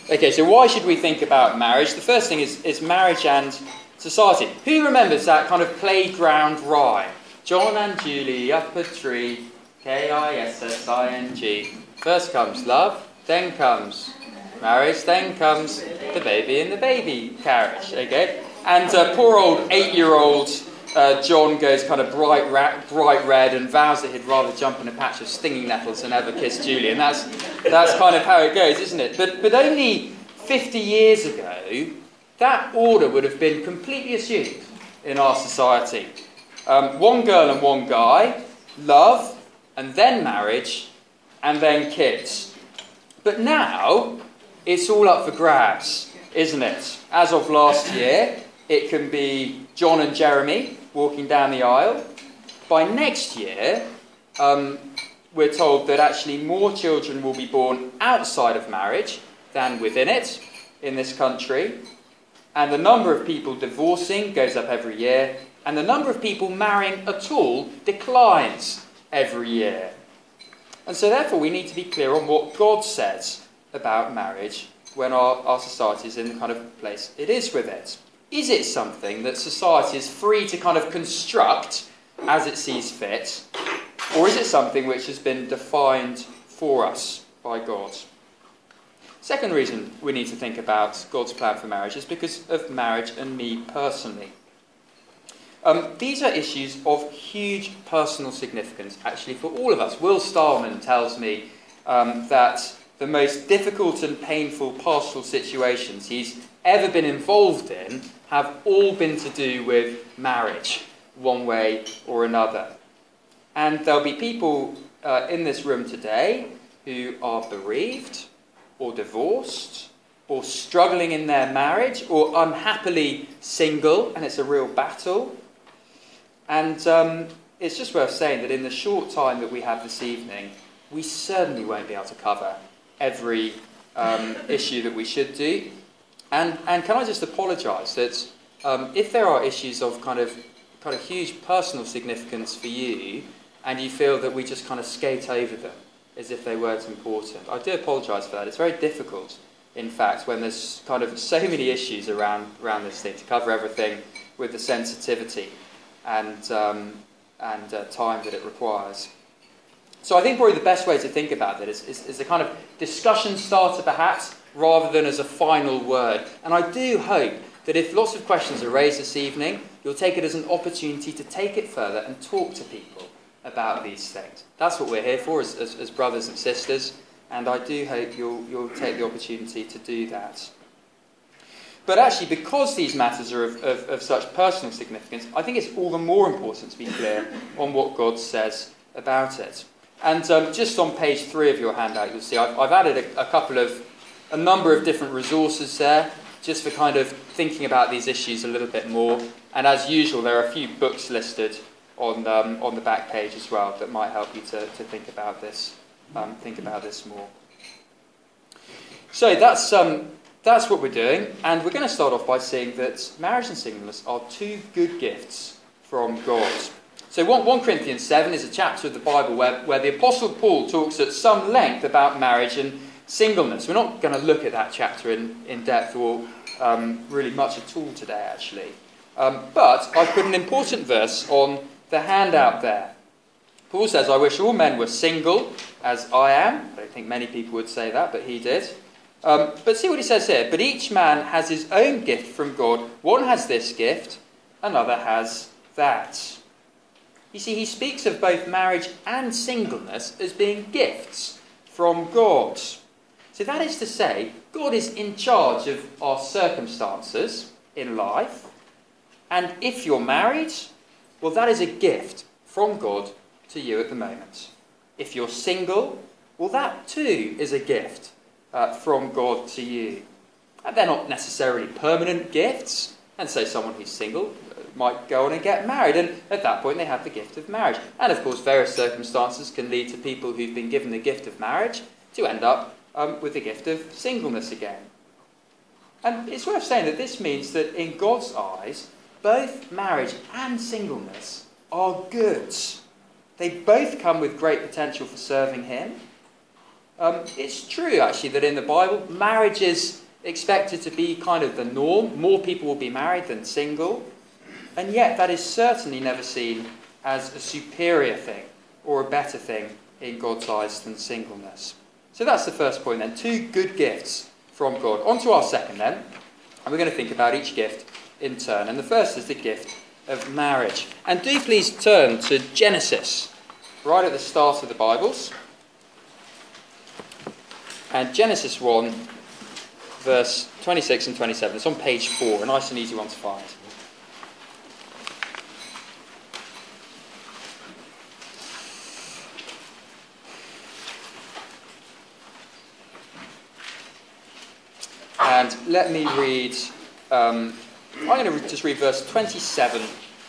Okay, so why should we think about marriage? The first thing is marriage and society. Who remembers that kind of playground rhyme? John and Julie up a tree, Kissing. First comes love, then comes marriage, then comes the baby in the baby carriage. Okay, and poor old 8-year-old John goes kind of bright red and vows that he'd rather jump in a patch of stinging nettles than ever kiss Julie. And that's kind of how it goes, isn't it? But only 50 years ago, that order would have been completely assumed in our society. One girl and one guy, love, and then marriage, and then kids. But now, it's all up for grabs, isn't it? As of last year, it can be John and Jeremy walking down the aisle. By next year, we're told that actually more children will be born outside of marriage than within it in this country. And the number of people divorcing goes up every year. And the number of people marrying at all declines every year. And so therefore we need to be clear on what God says about marriage when our society is in the kind of place it is with it. Is it something that society is free to kind of construct as it sees fit? Or is it something which has been defined for us by God? Second reason we need to think about God's plan for marriage is because of marriage and me personally. These are issues of huge personal significance, actually, for all of us. Will Starman tells me that the most difficult and painful pastoral situations he's ever been involved in have all been to do with marriage, one way or another. And there'll be people in this room today who are bereaved, or divorced, or struggling in their marriage, or unhappily single, and it's a real battle. And it's just worth saying that in the short time that we have this evening, we certainly won't be able to cover every issue that we should do. And can I just apologise that if there are issues of kind of huge personal significance for you, and you feel that we just kind of skate over them as if they weren't important, I do apologise for that. It's very difficult, in fact, when there's kind of so many issues around this thing, to cover everything with the sensitivity and time that it requires. So I think probably the best way to think about it is a kind of discussion starter, perhaps, rather than as a final word. And I do hope that if lots of questions are raised this evening, you'll take it as an opportunity to take it further and talk to people about these things. That's what we're here for as brothers and sisters, and I do hope you'll take the opportunity to do that. But actually, because these matters are of such personal significance, I think it's all the more important to be clear on what God says about it. And just on page 3 of your handout, you'll see I've added a number of different resources there, just for kind of thinking about these issues a little bit more. And as usual, there are a few books listed on the back page as well that might help you to think about this more. So that's what we're doing, and we're going to start off by saying that marriage and singleness are two good gifts from God. So 1 Corinthians 7 is a chapter of the Bible where the Apostle Paul talks at some length about marriage and singleness. We're not going to look at that chapter in depth or really much at all today, actually. But I've put an important verse on the handout there. Paul says, "I wish all men were single, as I am." I don't think many people would say that, but he did. But see what he says here. "But each man has his own gift from God. One has this gift, another has that." You see, he speaks of both marriage and singleness as being gifts from God. So that is to say, God is in charge of our circumstances in life. And if you're married, well, that is a gift from God to you at the moment. If you're single, well, that too is a gift from God to you. And they're not necessarily permanent gifts. And so someone who's single might go on and get married, and at that point they have the gift of marriage. And of course various circumstances can lead to people who've been given the gift of marriage to end up with the gift of singleness again. And it's worth saying that this means that in God's eyes, both marriage and singleness are good. They both come with great potential for serving him. It's true, actually, that in the Bible, marriage is expected to be kind of the norm. More people will be married than single. And yet, that is certainly never seen as a superior thing or a better thing in God's eyes than singleness. So that's the first point then. 2 good gifts from God. On to our second then. And we're going to think about each gift in turn. And the first is the gift of marriage. And do please turn to Genesis, right at the start of the Bibles. And Genesis 1, verse 26 and 27. It's on page 4, a nice and easy one to find. And let me read, I'm going to just read verse 27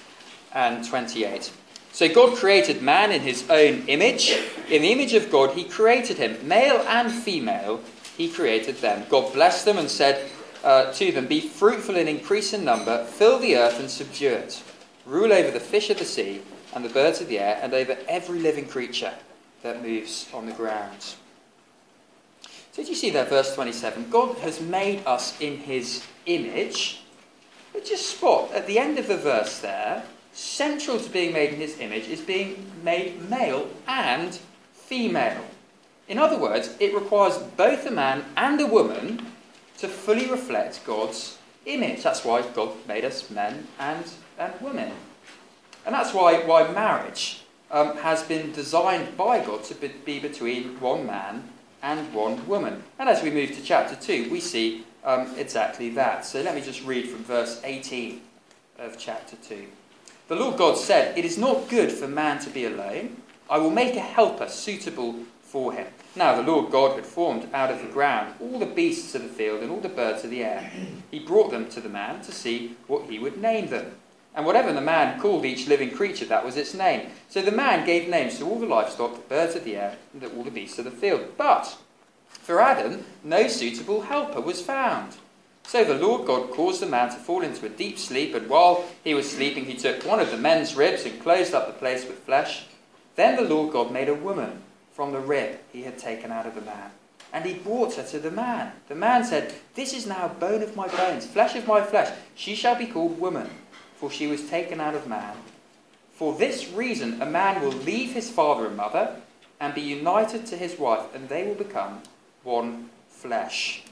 and 28. So God created man in his own image. In the image of God, he created him. Male and female, he created them. God blessed them and said to them, "Be fruitful and increase in number, fill the earth and subdue it. Rule over the fish of the sea and the birds of the air and over every living creature that moves on the ground." So did you see that, verse 27? God has made us in his image. But just spot, at the end of the verse there, central to being made in his image is being made male and female. In other words, it requires both a man and a woman to fully reflect God's image. That's why God made us men and women. And that's why marriage has been designed by God to be between one man and one woman. And as we move to chapter 2, we see exactly that. So let me just read from verse 18 of chapter 2. The Lord God said, "It is not good for man to be alone. I will make a helper suitable for him." Now the Lord God had formed out of the ground all the beasts of the field and all the birds of the air. He brought them to the man to see what he would name them. And whatever the man called each living creature, that was its name. So the man gave names to all the livestock, the birds of the air, and all the beasts of the field. But for Adam, no suitable helper was found. So the Lord God caused the man to fall into a deep sleep, and while he was sleeping, he took one of the men's ribs and closed up the place with flesh. Then the Lord God made a woman from the rib he had taken out of the man, and he brought her to the man. The man said, "This is now bone of my bones, flesh of my flesh. She shall be called woman, for she was taken out of man. For this reason a man will leave his father and mother and be united to his wife, and they will become one flesh."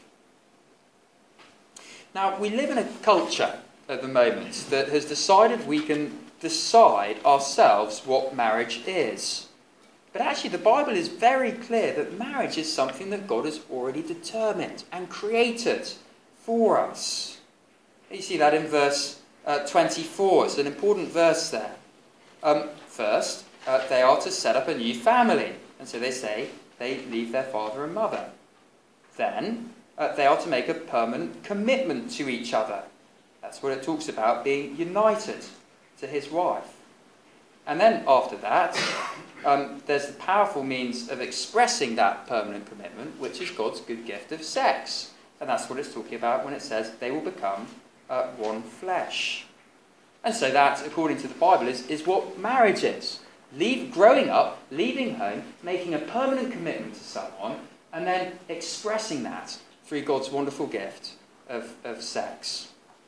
Now, we live in a culture at the moment that has decided we can decide ourselves what marriage is. But actually, the Bible is very clear that marriage is something that God has already determined and created for us. You see that in verse 24. It's an important verse there. First, they are to set up a new family. And so they say they leave their father and mother. Then, they are to make a permanent commitment to each other. That's what it talks about, being united to his wife. And then after that, there's the powerful means of expressing that permanent commitment, which is God's good gift of sex. And that's what it's talking about when it says they will become one flesh. And so that, according to the Bible, is what marriage is. Growing up, leaving home, making a permanent commitment to someone, and then expressing that through God's wonderful gift of sex.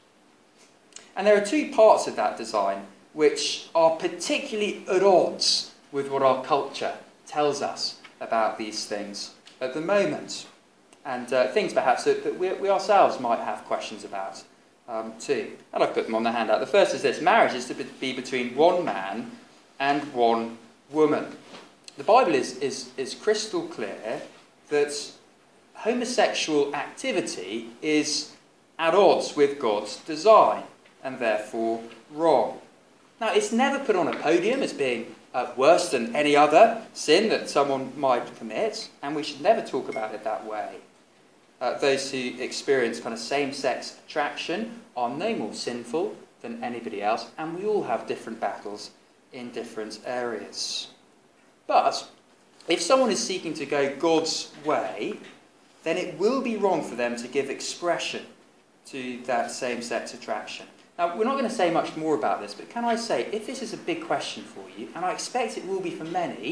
And there are 2 parts of that design which are particularly at odds with what our culture tells us about these things at the moment. And things perhaps that we ourselves might have questions about too. And I've put them on the handout. The first is this: marriage is to be between one man and one woman. The Bible is crystal clear that homosexual activity is at odds with God's design and therefore wrong. Now, it's never put on a podium as being worse than any other sin that someone might commit, and we should never talk about it that way. Those who experience kind of same-sex attraction are no more sinful than anybody else, and we all have different battles in different areas. But if someone is seeking to go God's way, then it will be wrong for them to give expression to that same-sex attraction. Now, we're not going to say much more about this, but can I say, if this is a big question for you, and I expect it will be for many,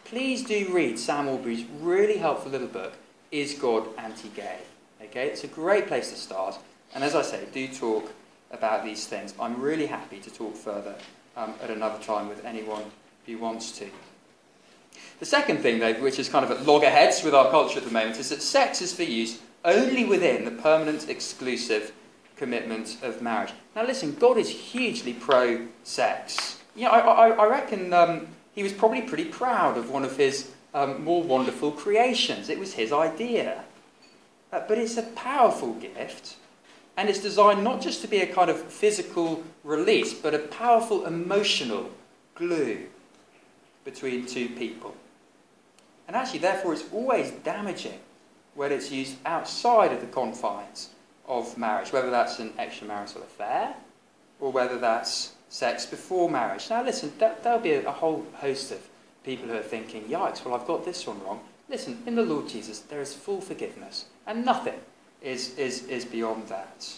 please do read Sam Albury's really helpful little book, Is God Anti-Gay? Okay, it's a great place to start. And as I say, do talk about these things. I'm really happy to talk further at another time with anyone who wants to. The second thing, though, which is kind of at loggerheads with our culture at the moment, is that sex is for use only within the permanent, exclusive commitment of marriage. Now listen, God is hugely pro-sex. You know, I reckon he was probably pretty proud of one of his more wonderful creations. It was his idea. But it's a powerful gift, and it's designed not just to be a kind of physical release, but a powerful emotional glue between two people. And actually, therefore, it's always damaging when it's used outside of the confines of marriage, whether that's an extramarital affair or whether that's sex before marriage. Now listen, there'll be a whole host of people who are thinking, yikes, well, I've got this one wrong. Listen, in the Lord Jesus, there is full forgiveness, and nothing is beyond that.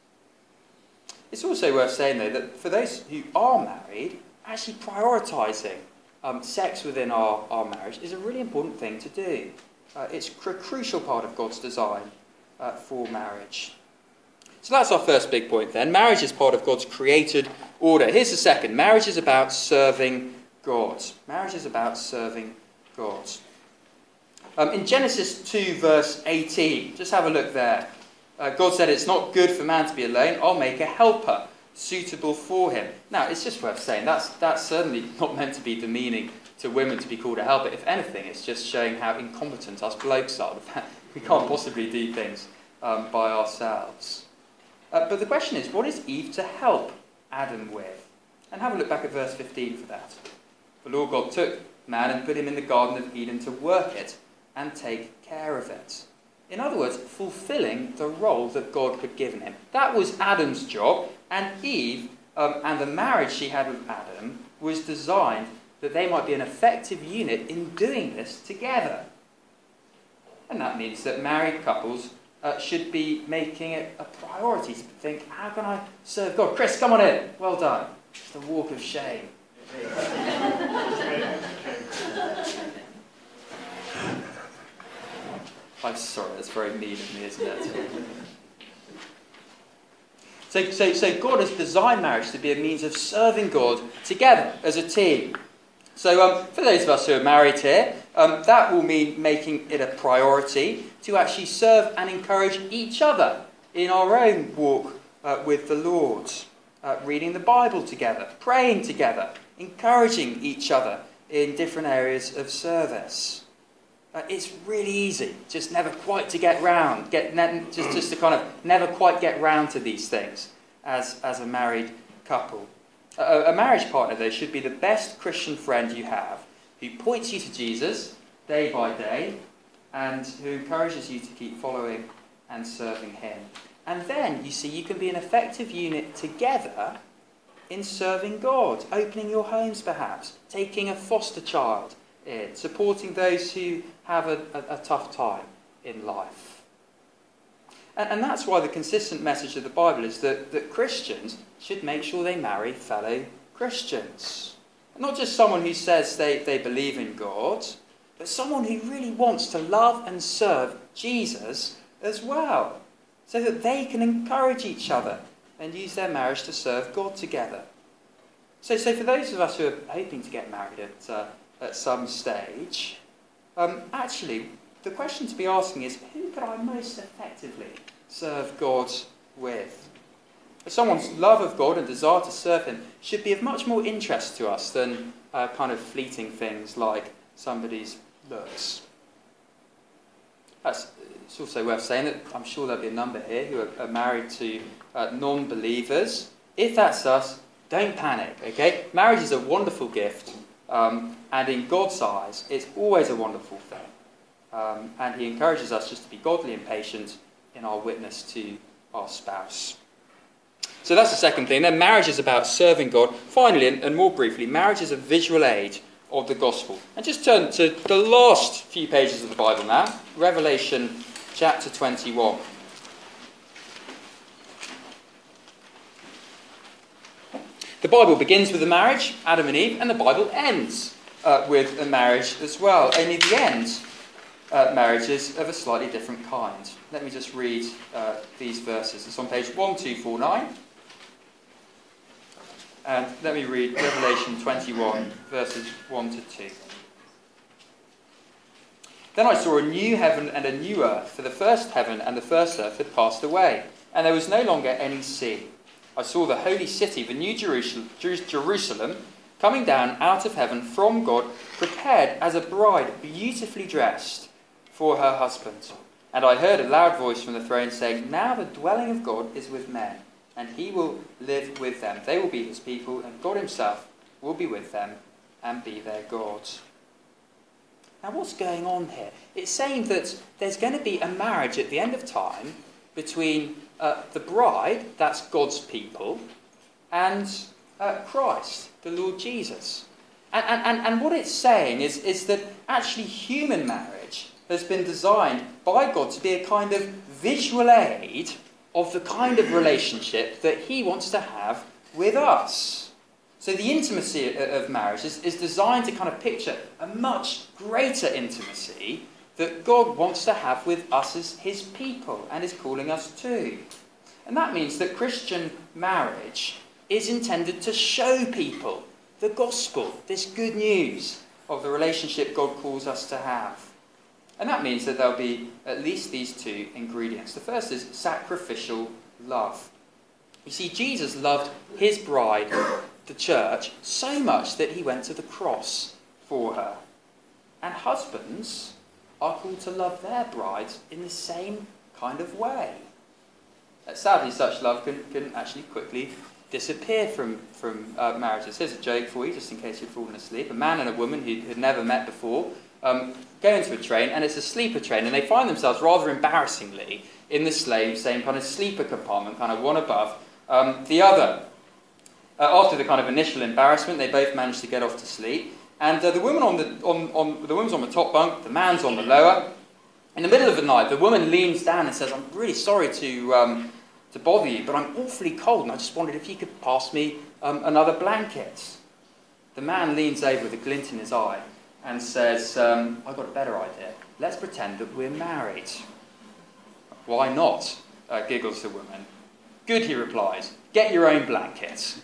It's also worth saying, though, that for those who are married, actually prioritising sex within our marriage is a really important thing to do. It's a crucial part of God's design for marriage. So that's our first big point then. Marriage is part of God's created order. Here's the second. Marriage is about serving God. Marriage is about serving God. In Genesis 2 verse 18, just have a look there. God said, it's not good for man to be alone. I'll make a helper suitable for him. Now, it's just worth saying that's certainly not meant to be demeaning to women to be called a helper. If anything, it's just showing how incompetent us blokes are. We can't possibly do things by ourselves. But the question is, what is Eve to help Adam with? And have a look back at verse 15 for that. The Lord God took man and put him in the Garden of Eden to work it and take care of it. In other words, fulfilling the role that God had given him. That was Adam's job, and Eve, and the marriage she had with Adam, was designed that they might be an effective unit in doing this together. And that means that married couples should be making it a priority to think, how can I serve God? Chris, come on in. Well done. It's the walk of shame. I'm sorry, that's very mean of me, isn't it? So God has designed marriage to be a means of serving God together as a team. So for those of us who are married here, that will mean making it a priority to actually serve and encourage each other in our own walk with the Lord. Reading the Bible together, praying together, encouraging each other in different areas of service. It's really easy, just never quite to get round, just to kind of never quite get round to these things as a married couple. A marriage partner, though, should be the best Christian friend you have, who points you to Jesus day by day, and who encourages you to keep following and serving him. And then, you see, you can be an effective unit together in serving God, opening your homes perhaps, taking a foster child in, supporting those who have a tough time in life. And that's why the consistent message of the Bible is that Christians should make sure they marry fellow Christians. Not just someone who says they believe in God, but someone who really wants to love and serve Jesus as well, so that they can encourage each other and use their marriage to serve God together. So for those of us who are hoping to get married at some stage, actually, the question to be asking is, who could I most effectively serve God with? Someone's love of God and desire to serve him should be of much more interest to us than kind of fleeting things like somebody's looks. It's also worth saying that I'm sure there'll be a number here who are married to non-believers. If that's us, don't panic, okay? Marriage is a wonderful gift, and in God's eyes, it's always a wonderful thing. And he encourages us just to be godly and patient in our witness to our spouse. So that's the second thing. Then marriage is about serving God. Finally, and more briefly, marriage is a visual aid of the gospel. And just turn to the last few pages of the Bible now. Revelation chapter 21. The Bible begins with the marriage, Adam and Eve, and the Bible ends with a marriage as well. Only the end, marriage is of a slightly different kind. Let me just read these verses. It's on page 1249. And let me read Revelation 21, verses 1 to 2. Then I saw a new heaven and a new earth, for the first heaven and the first earth had passed away, and there was no longer any sea. I saw the holy city, the new Jerusalem, coming down out of heaven from God, prepared as a bride beautifully dressed for her husband. And I heard a loud voice from the throne saying, "Now the dwelling of God is with men, and he will live with them. They will be his people, and God himself will be with them and be their God." Now what's going on here? It's saying that there's going to be a marriage at the end of time between the bride, that's God's people, and Christ, the Lord Jesus. And what it's saying is that actually human marriage has been designed by God to be a kind of visual aid of the kind of relationship that he wants to have with us. So the intimacy of marriage is designed to kind of picture a much greater intimacy that God wants to have with us as his people and is calling us to. And that means that Christian marriage is intended to show people the gospel, this good news of the relationship God calls us to have. And that means that there'll be at least these two ingredients. The first is sacrificial love. You see, Jesus loved his bride, the church, so much that he went to the cross for her. And husbands are called to love their brides in the same kind of way. Sadly, such love can actually quickly disappear from marriages. Here's a joke for you, just in case you've fallen asleep. A man and a woman who had never met before go into a train, and it's a sleeper train, and they find themselves rather embarrassingly in the same kind of sleeper compartment, kind of one above the other. After the kind of initial embarrassment, they both manage to get off to sleep, and the woman's on the top bunk, the man's on the lower. In the middle of the night, the woman leans down and says, "I'm really sorry to bother you, but I'm awfully cold, and I just wondered if you could pass me another blanket." The man leans over with a glint in his eye and says, "I've got a better idea. Let's pretend that we're married." "Why not?" giggles the woman. "Good," he replies. "Get your own blanket."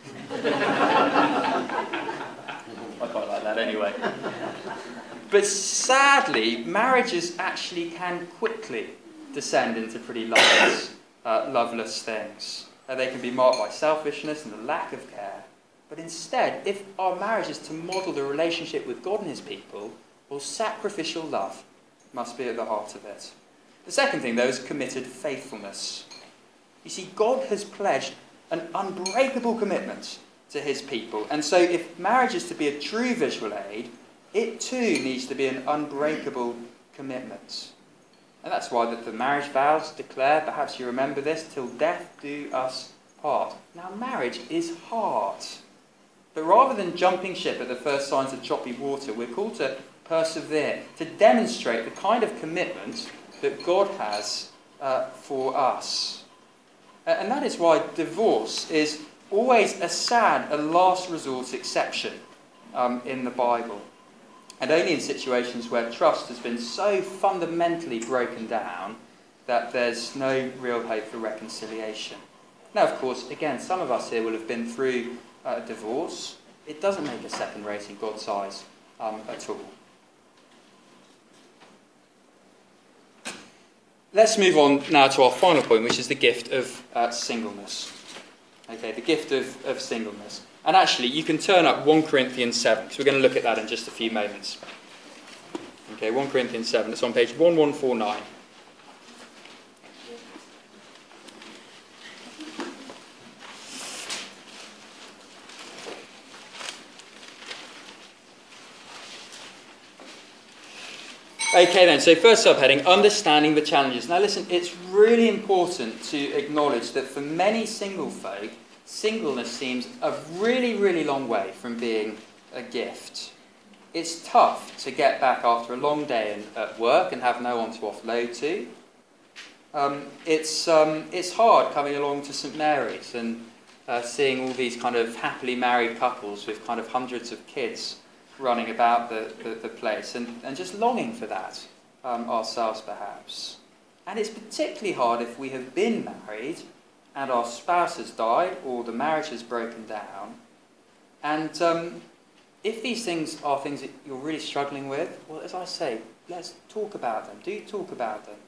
I quite like that anyway. But sadly, marriages actually can quickly descend into pretty loveless things. They can be marked by selfishness and a lack of care. But instead, if our marriage is to model the relationship with God and his people, well, sacrificial love must be at the heart of it. The second thing, though, is committed faithfulness. You see, God has pledged an unbreakable commitment to his people. And so if marriage is to be a true visual aid, it too needs to be an unbreakable commitment. And that's why the marriage vows declare, perhaps you remember this, "Till death do us part." Now, marriage is hard. But rather than jumping ship at the first signs of choppy water, we're called to persevere, to demonstrate the kind of commitment that God has for us. And that is why divorce is always a last resort exception in the Bible. And only in situations where trust has been so fundamentally broken down that there's no real hope for reconciliation. Now, of course, again, some of us here will have been through a divorce. It doesn't make us second rate in God's eyes at all. Let's move on now to our final point, which is the gift of singleness. Okay, the gift of singleness. And actually, you can turn up 1 Corinthians 7, because we're going to look at that in just a few moments. Okay, 1 Corinthians 7, it's on page 1149. Okay then, so first subheading, understanding the challenges. Now listen, it's really important to acknowledge that for many single folk, singleness seems a really, really long way from being a gift. It's tough to get back after a long day at work and have no one to offload to. It's hard coming along to St Mary's and seeing all these kind of happily married couples with kind of hundreds of kids running about the place and just longing for that ourselves perhaps. And it's particularly hard if we have been married and our spouse has died or the marriage has broken down. And if these things are things that you're really struggling with, well, as I say, let's talk about them. Do talk about them.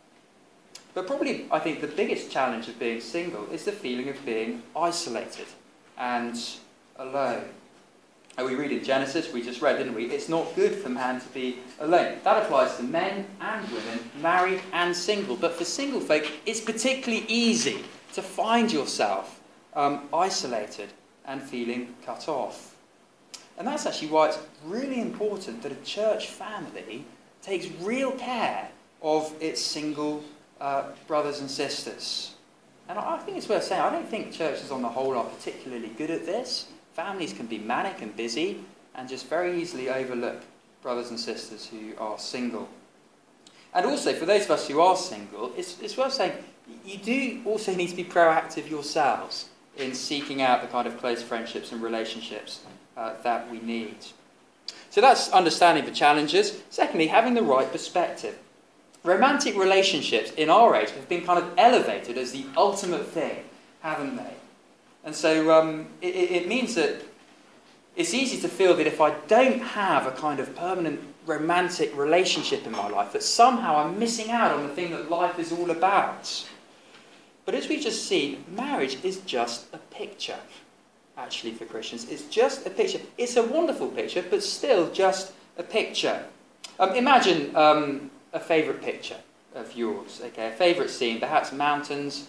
But probably, I think, the biggest challenge of being single is the feeling of being isolated and alone. And we read in Genesis, we just read, didn't we? It's not good for man to be alone. That applies to men and women, married and single. But for single folk, it's particularly easy to find yourself isolated and feeling cut off. And that's actually why it's really important that a church family takes real care of its single brothers and sisters. And I think it's worth saying, I don't think churches on the whole are particularly good at this. Families can be manic and busy and just very easily overlook brothers and sisters who are single. And also, for those of us who are single, it's worth saying, you do also need to be proactive yourselves in seeking out the kind of close friendships and relationships that we need. So that's understanding the challenges. Secondly, having the right perspective. Romantic relationships in our age have been kind of elevated as the ultimate thing, haven't they? And so it means that it's easy to feel that if I don't have a kind of permanent romantic relationship in my life, that somehow I'm missing out on the thing that life is all about. But as we just see, marriage is just a picture, actually, for Christians. It's just a picture. It's a wonderful picture, but still just a picture. Imagine a favourite picture of yours, okay? A favourite scene, perhaps mountains,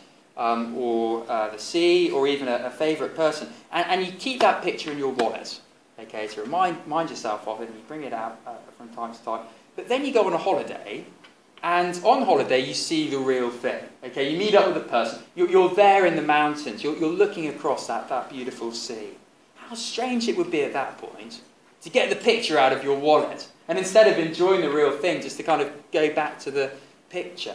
or the sea, or even a favourite person. And you keep that picture in your wallet, okay, to remind yourself of it, and you bring it out from time to time. But then you go on a holiday, and on holiday you see the real thing, okay? You meet up with a person, you're there in the mountains, you're looking across that beautiful sea. How strange it would be at that point to get the picture out of your wallet, and instead of enjoying the real thing, just to kind of go back to the picture.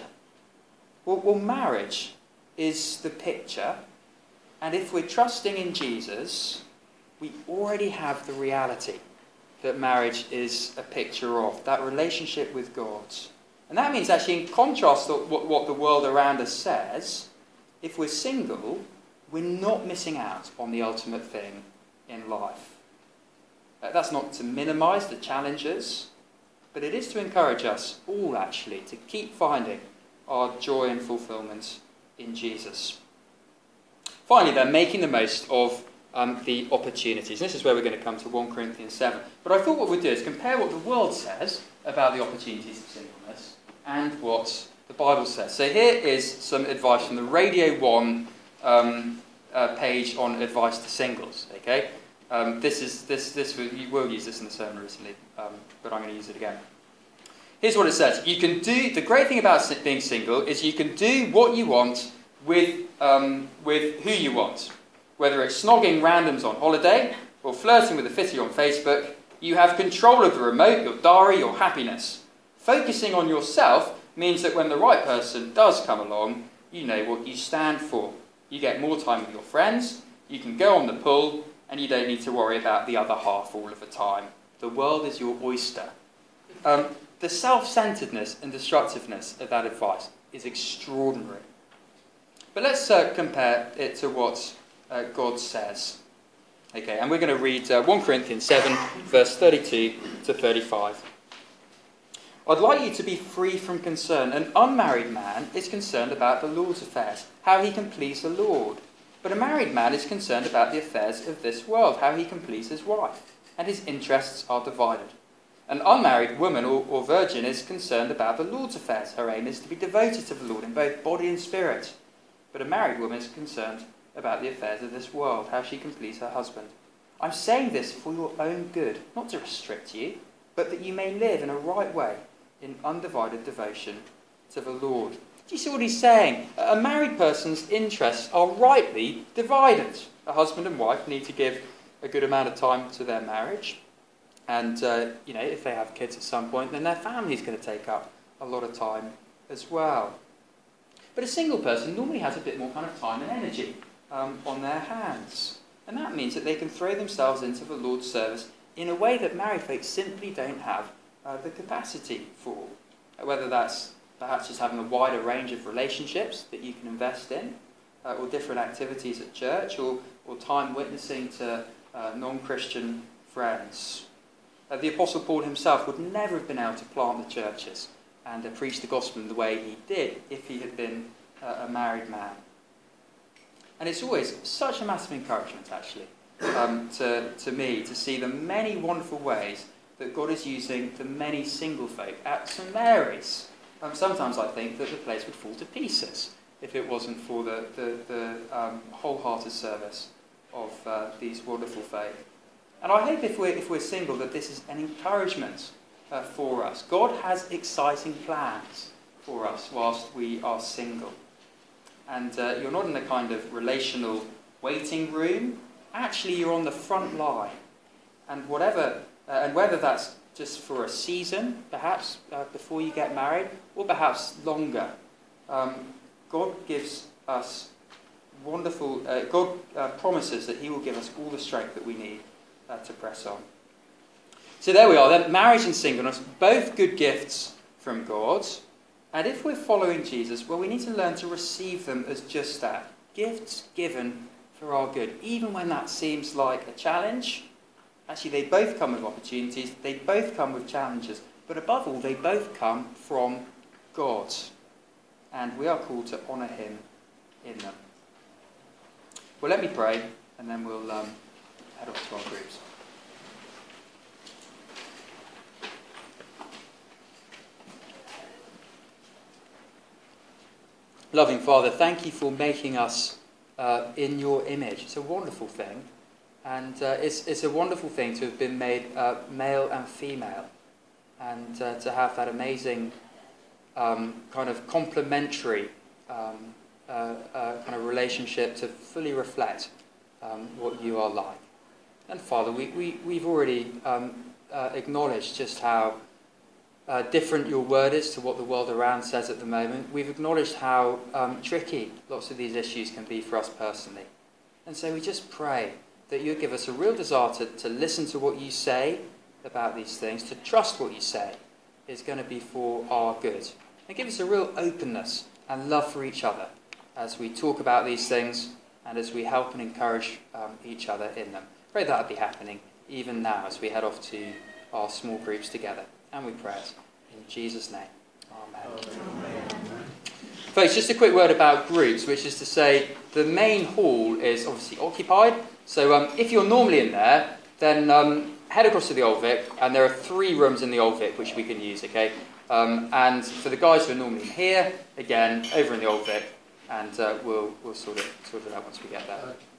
Well, marriage is the picture, and if we're trusting in Jesus, we already have the reality that marriage is a picture of, that relationship with God. And that means actually, in contrast to what the world around us says, if we're single, we're not missing out on the ultimate thing in life. That's not to minimise the challenges, but it is to encourage us all, actually, to keep finding our joy and fulfilment in Jesus. Finally, then, making the most of the opportunities. This is where we're going to come to 1 Corinthians 7. But I thought what we'd do is compare what the world says about the opportunities of singleness and what the Bible says. So here is some advice from the Radio 1 page on advice to singles. Okay, we'll use this in the sermon recently, but I'm going to use it again. Here's what it says. The great thing about being single is you can do what you want with who you want. Whether it's snogging randoms on holiday or flirting with a fitty on Facebook, you have control of the remote, your diary, your happiness. Focusing on yourself means that when the right person does come along, you know what you stand for. You get more time with your friends, you can go on the pull, and you don't need to worry about the other half all of the time. The world is your oyster. The self-centeredness and destructiveness of that advice is extraordinary. But let's compare it to what God says. Okay, and we're going to read 1 Corinthians 7, verse 32 to 35. I'd like you to be free from concern. An unmarried man is concerned about the Lord's affairs, how he can please the Lord. But a married man is concerned about the affairs of this world, how he can please his wife, and his interests are divided. An unmarried woman or virgin is concerned about the Lord's affairs. Her aim is to be devoted to the Lord in both body and spirit. But a married woman is concerned about the affairs of this world, how she can please her husband. I'm saying this for your own good, not to restrict you, but that you may live in a right way, in undivided devotion to the Lord. Do you see what he's saying? A married person's interests are rightly divided. A husband and wife need to give a good amount of time to their marriage. And, if they have kids at some point, then their family's going to take up a lot of time as well. But a single person normally has a bit more kind of time and energy on their hands. And that means that they can throw themselves into the Lord's service in a way that married folk simply don't have the capacity for. Whether that's perhaps just having a wider range of relationships that you can invest in, or different activities at church, or time witnessing to non-Christian friends. The Apostle Paul himself would never have been able to plant the churches and preach the gospel in the way he did if he had been a married man. And it's always such a massive encouragement, actually, to me, to see the many wonderful ways that God is using the many single folk at St Mary's. Sometimes I think that the place would fall to pieces if it wasn't for the wholehearted service of these wonderful folk. And I hope if we're single that this is an encouragement for us. God has exciting plans for us whilst we are single. And you're not in a kind of relational waiting room. Actually, you're on the front line. And whether that's just for a season, perhaps before you get married, or perhaps longer, God gives us wonderful. God promises that He will give us all the strength that we need to press on. So there we are. Then marriage and singleness, both good gifts from God. And if we're following Jesus, well, we need to learn to receive them as just that. Gifts given for our good. Even when that seems like a challenge. Actually, they both come with opportunities. They both come with challenges. But above all, they both come from God. And we are called to honour Him in them. Well, let me pray, and then we'll head off to our groups. Loving Father, thank you for making us in your image. It's a wonderful thing. And it's a wonderful thing to have been made male and female. And to have that amazing kind of complementary kind of relationship to fully reflect what you are like. And Father, we've already acknowledged just how different your word is to what the world around says at the moment. We've acknowledged how tricky lots of these issues can be for us personally. And so we just pray that you give us a real desire to listen to what you say about these things, to trust what you say is going to be for our good. And give us a real openness and love for each other as we talk about these things and as we help and encourage each other in them. Pray that will be happening even now as we head off to our small groups together. And we pray it in Jesus' name. Amen. Folks, just a quick word about groups, which is to say the main hall is obviously occupied. So if you're normally in there, then head across to the Old Vic, and there are 3 rooms in the Old Vic which we can use, okay? And for the guys who are normally in here, again, over in the Old Vic, and we'll sort it out once we get there.